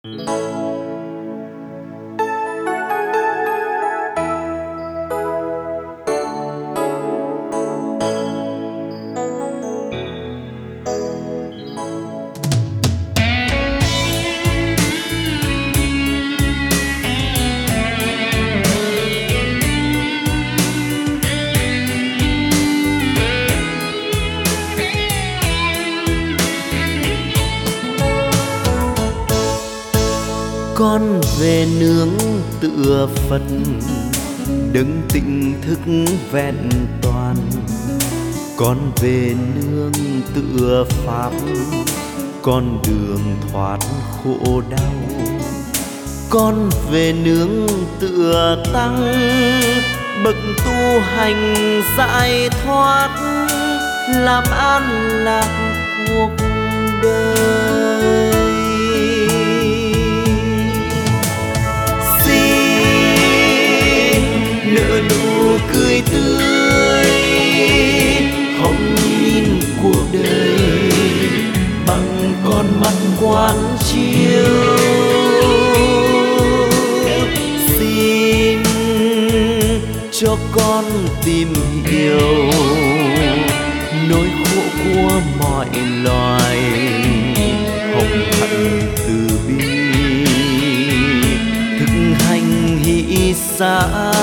Con về nương tựa Phật, đấng tỉnh thức vẹn toàn. Con về nương tựa Pháp, con đường thoát khổ đau. Con về nương tựa Tăng, bậc tu hành giải thoát, làm an lạc cuộc đời. Nở nụ cười tươi, hồng nhìn cuộc đời bằng con mắt quán chiếu. Xin cho con tìm hiểu nỗi khổ của mọi loài, hồng hạnh từ bi thực hành hỷ xả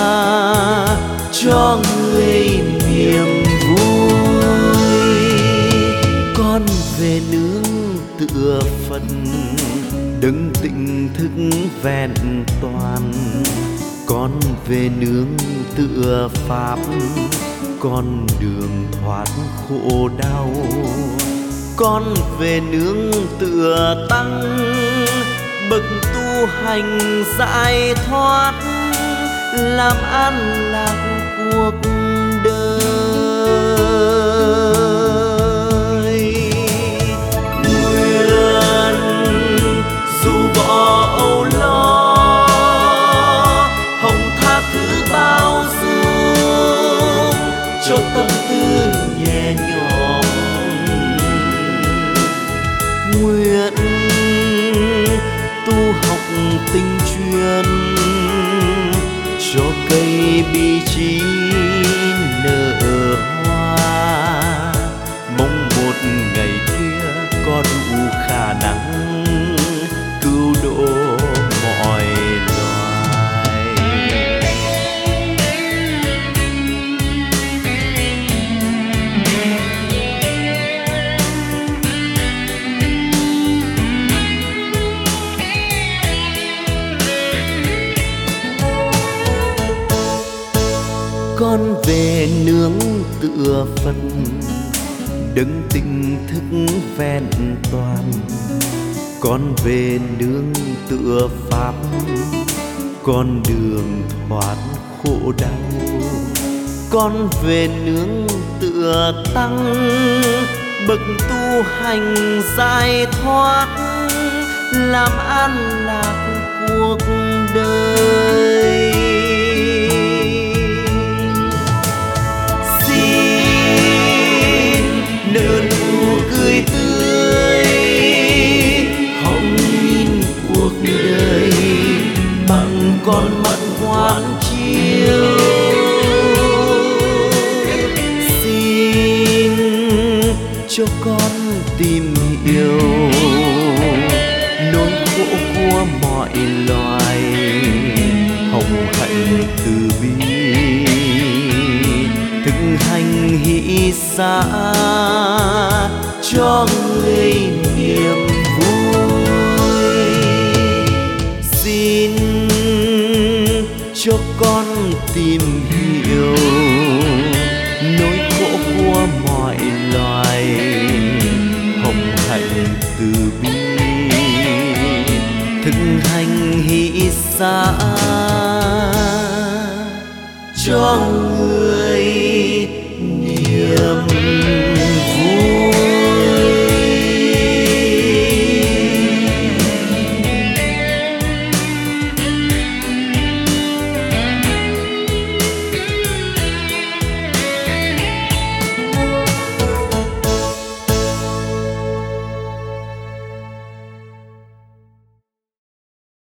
cho người niềm vui. Con về nương tựa Phật, đấng tỉnh thức vẹn toàn. Con về nương tựa Pháp, con đường thoát khổ đau. Con về nương tựa Tăng, bậc tu hành giải thoát, làm an lạc cuộc đời. Nguyện dù bỏ âu lo, hồng tha thứ bao dung cho tâm tư nhẹ nhõm. Nguyện tu học tinh chuyên cho cây bi trí nở hoa. Mong một ngày kia có đủ khả năng cứu độ mọi loài. Con về nương tựa Phật, đấng tỉnh thức vẹn toàn. Con về nương tựa Pháp, con đường thoát khổ đau. Con về nương tựa Tăng, bậc tu hành giải thoát, làm an lạc cuộc đời. Nở nụ cười tươi, hồng nhìn cuộc đời bằng con mắt quán chiếu. Xin cho con tìm hiểu nỗi khổ của mọi loài, hồng hạnh từ bi thực hành hỷ xả cho người niềm vui. Xin cho con tìm hiểu nỗi khổ của mọi loài, hồng hạnh từ bi thực hành hỷ xả cho